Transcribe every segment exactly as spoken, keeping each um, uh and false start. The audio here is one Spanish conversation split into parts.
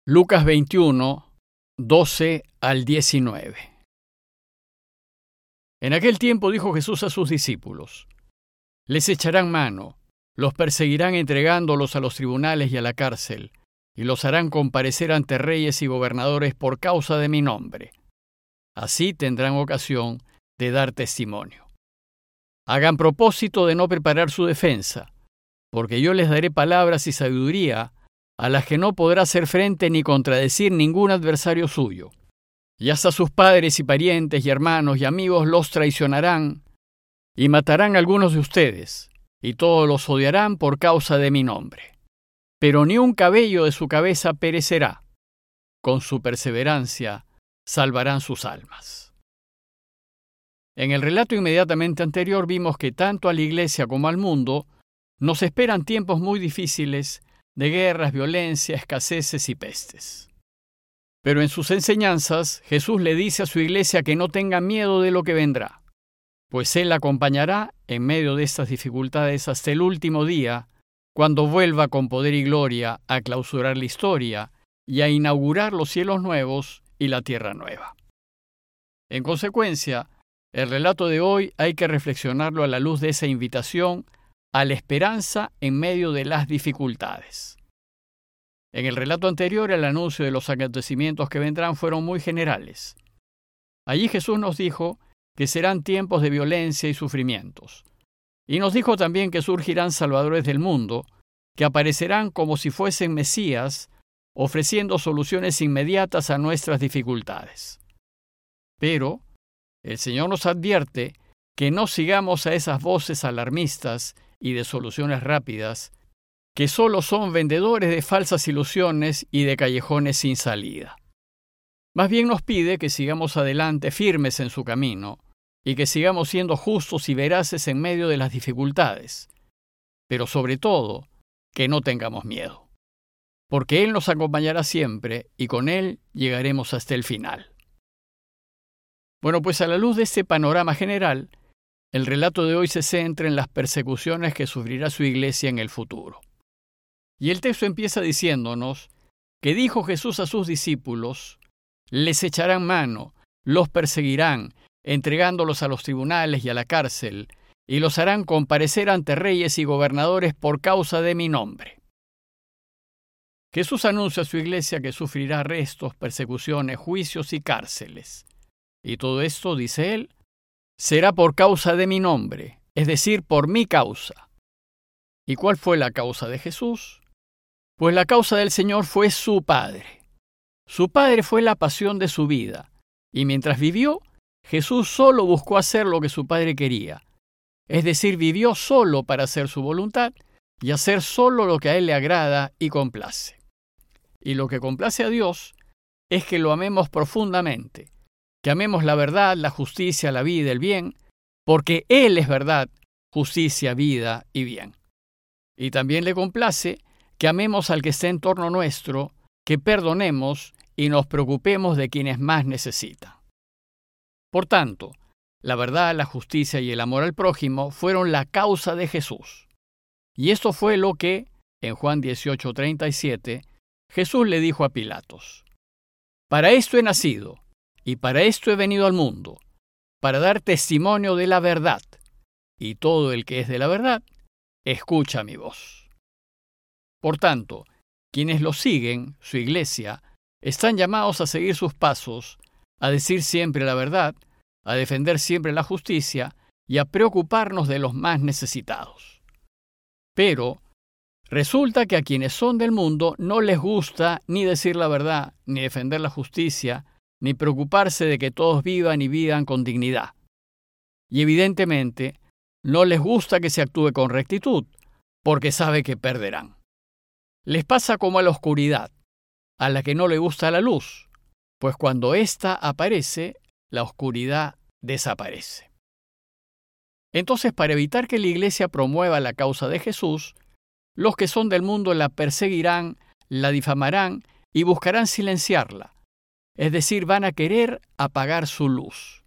Lucas veintiuno, doce al diecinueve. En aquel tiempo dijo Jesús a sus discípulos: les echarán mano, los perseguirán entregándolos a los tribunales y a la cárcel, y los harán comparecer ante reyes y gobernadores por causa de mi nombre. Así tendrán ocasión de dar testimonio. Hagan propósito de no preparar su defensa, porque yo les daré palabras y sabiduría a las que no podrá hacer frente ni contradecir ningún adversario suyo. Y hasta sus padres y parientes y hermanos y amigos los traicionarán y matarán a algunos de ustedes, y todos los odiarán por causa de mi nombre. Pero ni un cabello de su cabeza perecerá. Con su perseverancia salvarán sus almas. En el relato inmediatamente anterior vimos que tanto a la Iglesia como al mundo nos esperan tiempos muy difíciles de guerras, violencia, escaseces y pestes. Pero en sus enseñanzas, Jesús le dice a su Iglesia que no tenga miedo de lo que vendrá, pues Él la acompañará en medio de estas dificultades hasta el último día, cuando vuelva con poder y gloria a clausurar la historia y a inaugurar los cielos nuevos y la tierra nueva. En consecuencia, el relato de hoy hay que reflexionarlo a la luz de esa invitación a la esperanza en medio de las dificultades. En el relato anterior, el anuncio de los acontecimientos que vendrán fueron muy generales. Allí Jesús nos dijo que serán tiempos de violencia y sufrimientos. Y nos dijo también que surgirán salvadores del mundo, que aparecerán como si fuesen Mesías, ofreciendo soluciones inmediatas a nuestras dificultades. Pero el Señor nos advierte que no sigamos a esas voces alarmistas y de soluciones rápidas, que solo son vendedores de falsas ilusiones y de callejones sin salida. Más bien nos pide que sigamos adelante firmes en su camino y que sigamos siendo justos y veraces en medio de las dificultades, pero sobre todo, que no tengamos miedo, porque Él nos acompañará siempre y con Él llegaremos hasta el final. Bueno, pues a la luz de este panorama general, el relato de hoy se centra en las persecuciones que sufrirá su Iglesia en el futuro. Y el texto empieza diciéndonos que dijo Jesús a sus discípulos: les echarán mano, los perseguirán, entregándolos a los tribunales y a la cárcel, y los harán comparecer ante reyes y gobernadores por causa de mi nombre. Jesús anuncia a su Iglesia que sufrirá arrestos, persecuciones, juicios y cárceles. Y todo esto, dice él, será por causa de mi nombre, es decir, por mi causa. ¿Y cuál fue la causa de Jesús? Pues la causa del Señor fue su Padre. Su Padre fue la pasión de su vida, y mientras vivió, Jesús solo buscó hacer lo que su Padre quería, es decir, vivió solo para hacer su voluntad y hacer solo lo que a Él le agrada y complace. Y lo que complace a Dios es que lo amemos profundamente, que amemos la verdad, la justicia, la vida, el bien, porque Él es verdad, justicia, vida y bien. Y también le complace que amemos al que está en torno nuestro, que perdonemos y nos preocupemos de quienes más necesitan. Por tanto, la verdad, la justicia y el amor al prójimo fueron la causa de Jesús. Y esto fue lo que, en Juan dieciocho treinta y siete, Jesús le dijo a Pilatos: para esto he nacido, y para esto he venido al mundo, para dar testimonio de la verdad, y todo el que es de la verdad, escucha mi voz. Por tanto, quienes lo siguen, su Iglesia, están llamados a seguir sus pasos, a decir siempre la verdad, a defender siempre la justicia y a preocuparnos de los más necesitados. Pero resulta que a quienes son del mundo no les gusta ni decir la verdad, ni defender la justicia, ni preocuparse de que todos vivan y vivan con dignidad. Y evidentemente, no les gusta que se actúe con rectitud, porque sabe que perderán. Les pasa como a la oscuridad, a la que no le gusta la luz, pues cuando ésta aparece, la oscuridad desaparece. Entonces, para evitar que la Iglesia promueva la causa de Jesús, los que son del mundo la perseguirán, la difamarán y buscarán silenciarla, es decir, van a querer apagar su luz.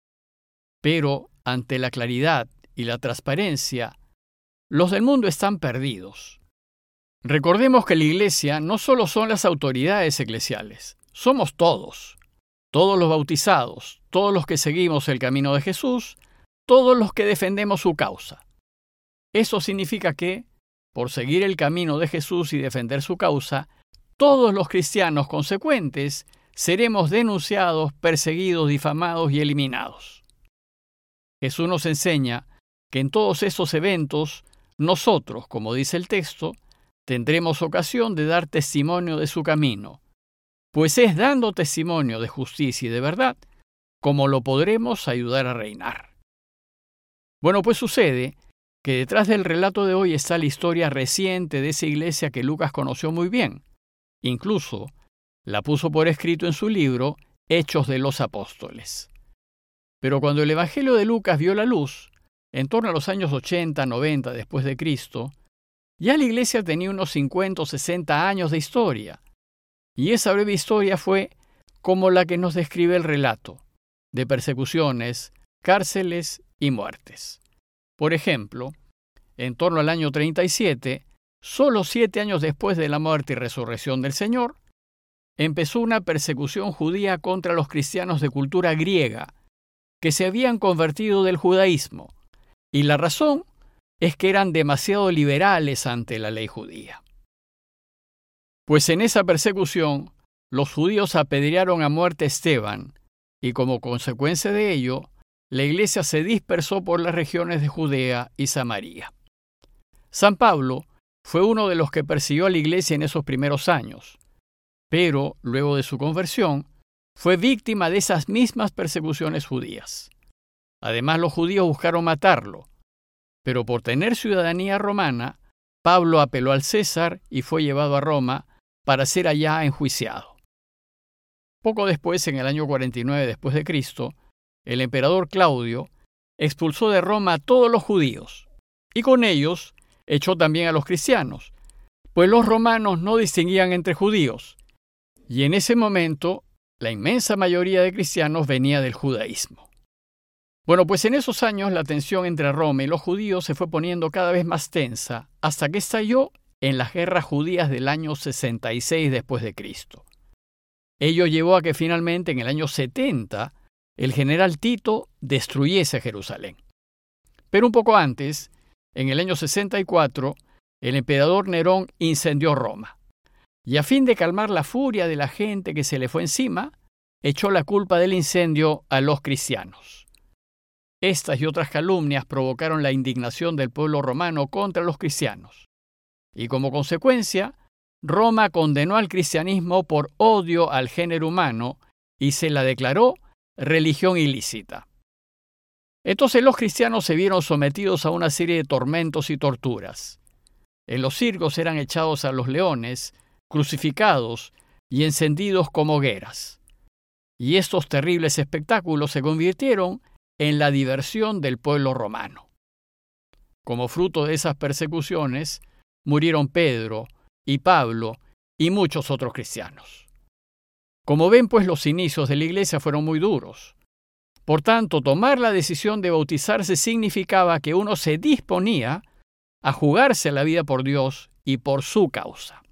Pero, ante la claridad y la transparencia, los del mundo están perdidos. Recordemos que la Iglesia no solo son las autoridades eclesiales, somos todos, todos los bautizados, todos los que seguimos el camino de Jesús, todos los que defendemos su causa. Eso significa que, por seguir el camino de Jesús y defender su causa, todos los cristianos consecuentes seremos denunciados, perseguidos, difamados y eliminados. Jesús nos enseña que en todos esos eventos, nosotros, como dice el texto, tendremos ocasión de dar testimonio de su camino, pues es dando testimonio de justicia y de verdad como lo podremos ayudar a reinar. Bueno, pues sucede que detrás del relato de hoy está la historia reciente de esa iglesia que Lucas conoció muy bien. Incluso la puso por escrito en su libro Hechos de los Apóstoles. Pero cuando el Evangelio de Lucas vio la luz, en torno a los años ochenta, noventa después de Cristo, ya la iglesia tenía unos cincuenta o sesenta años de historia, y esa breve historia fue como la que nos describe el relato, de persecuciones, cárceles y muertes. Por ejemplo, en torno al año treinta y siete, solo siete años después de la muerte y resurrección del Señor, empezó una persecución judía contra los cristianos de cultura griega, que se habían convertido del judaísmo, y la razón es que eran demasiado liberales ante la ley judía. Pues en esa persecución, los judíos apedrearon a muerte a Esteban, y como consecuencia de ello, la iglesia se dispersó por las regiones de Judea y Samaria. San Pablo fue uno de los que persiguió a la iglesia en esos primeros años, pero, luego de su conversión, fue víctima de esas mismas persecuciones judías. Además, los judíos buscaron matarlo, pero por tener ciudadanía romana, Pablo apeló al César y fue llevado a Roma para ser allá enjuiciado. Poco después, en el año cuarenta y nueve después de Cristo, el emperador Claudio expulsó de Roma a todos los judíos, y con ellos echó también a los cristianos, pues los romanos no distinguían entre judíos, y en ese momento la inmensa mayoría de cristianos venía del judaísmo. Bueno, pues en esos años la tensión entre Roma y los judíos se fue poniendo cada vez más tensa hasta que estalló en las guerras judías del año sesenta y seis después de Cristo. Ello llevó a que finalmente en el año setenta el general Tito destruyese Jerusalén. Pero un poco antes, en el año sesenta y cuatro, el emperador Nerón incendió Roma. Y a fin de calmar la furia de la gente que se le fue encima, echó la culpa del incendio a los cristianos. Estas y otras calumnias provocaron la indignación del pueblo romano contra los cristianos. Y como consecuencia, Roma condenó al cristianismo por odio al género humano y se la declaró religión ilícita. Entonces los cristianos se vieron sometidos a una serie de tormentos y torturas. En los circos eran echados a los leones, crucificados y encendidos como hogueras. Y estos terribles espectáculos se convirtieron en la diversión del pueblo romano. Como fruto de esas persecuciones, murieron Pedro y Pablo y muchos otros cristianos. Como ven, pues los inicios de la iglesia fueron muy duros. Por tanto, tomar la decisión de bautizarse significaba que uno se disponía a jugarse la vida por Dios y por su causa.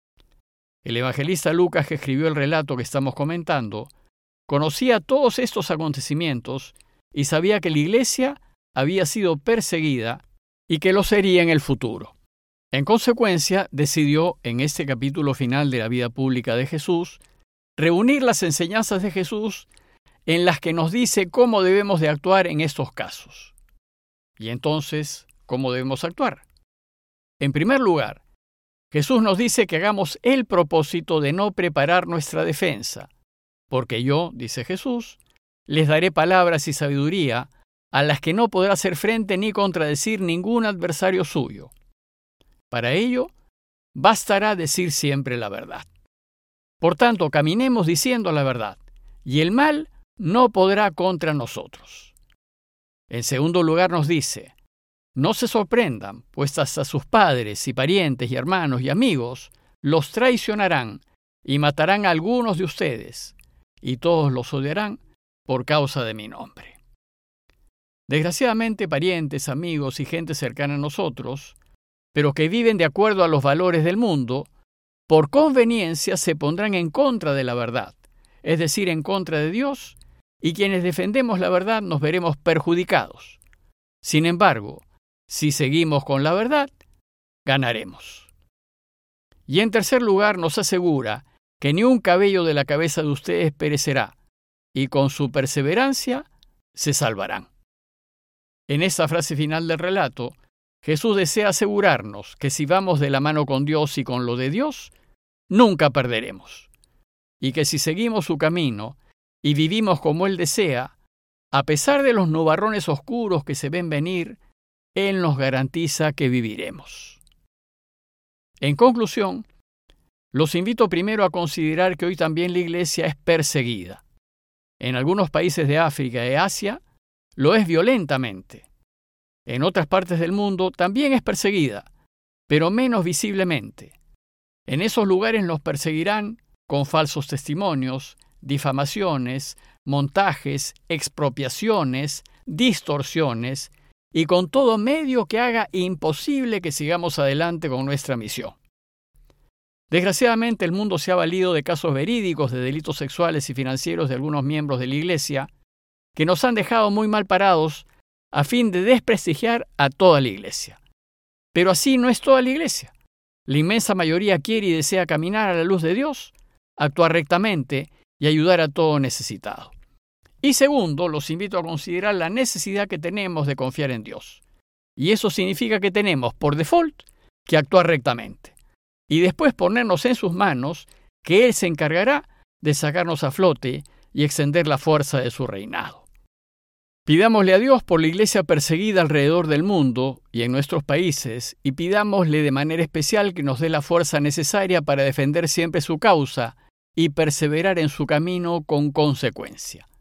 El evangelista Lucas, que escribió el relato que estamos comentando, conocía todos estos acontecimientos y sabía que la iglesia había sido perseguida y que lo sería en el futuro. En consecuencia, decidió, en este capítulo final de la vida pública de Jesús, reunir las enseñanzas de Jesús en las que nos dice cómo debemos de actuar en estos casos. Y entonces, ¿cómo debemos actuar? En primer lugar, Jesús nos dice que hagamos el propósito de no preparar nuestra defensa, porque yo, dice Jesús, les daré palabras y sabiduría a las que no podrá hacer frente ni contradecir ningún adversario suyo. Para ello, bastará decir siempre la verdad. Por tanto, caminemos diciendo la verdad, y el mal no podrá contra nosotros. En segundo lugar nos dice, no se sorprendan, pues hasta sus padres y parientes y hermanos y amigos los traicionarán y matarán a algunos de ustedes, y todos los odiarán por causa de mi nombre. Desgraciadamente, parientes, amigos y gente cercana a nosotros pero que viven de acuerdo a los valores del mundo, por conveniencia se pondrán en contra de la verdad, es decir, en contra de Dios, y quienes defendemos la verdad nos veremos perjudicados. Sin embargo, si seguimos con la verdad, ganaremos. Y en tercer lugar, nos asegura que ni un cabello de la cabeza de ustedes perecerá, y con su perseverancia se salvarán. En esta frase final del relato, Jesús desea asegurarnos que si vamos de la mano con Dios y con lo de Dios, nunca perderemos. Y que si seguimos su camino y vivimos como Él desea, a pesar de los nubarrones oscuros que se ven venir, Él nos garantiza que viviremos. En conclusión, los invito primero a considerar que hoy también la Iglesia es perseguida. En algunos países de África y Asia lo es violentamente. En otras partes del mundo también es perseguida, pero menos visiblemente. En esos lugares nos perseguirán con falsos testimonios, difamaciones, montajes, expropiaciones, distorsiones y con todo medio que haga imposible que sigamos adelante con nuestra misión. Desgraciadamente, el mundo se ha valido de casos verídicos de delitos sexuales y financieros de algunos miembros de la Iglesia que nos han dejado muy mal parados a fin de desprestigiar a toda la Iglesia. Pero así no es toda la Iglesia. La inmensa mayoría quiere y desea caminar a la luz de Dios, actuar rectamente y ayudar a todo necesitado. Y segundo, los invito a considerar la necesidad que tenemos de confiar en Dios. Y eso significa que tenemos, por default, que actuar rectamente. Y después ponernos en sus manos, que Él se encargará de sacarnos a flote y extender la fuerza de su reinado. Pidámosle a Dios por la Iglesia perseguida alrededor del mundo y en nuestros países, y pidámosle de manera especial que nos dé la fuerza necesaria para defender siempre su causa y perseverar en su camino con consecuencia.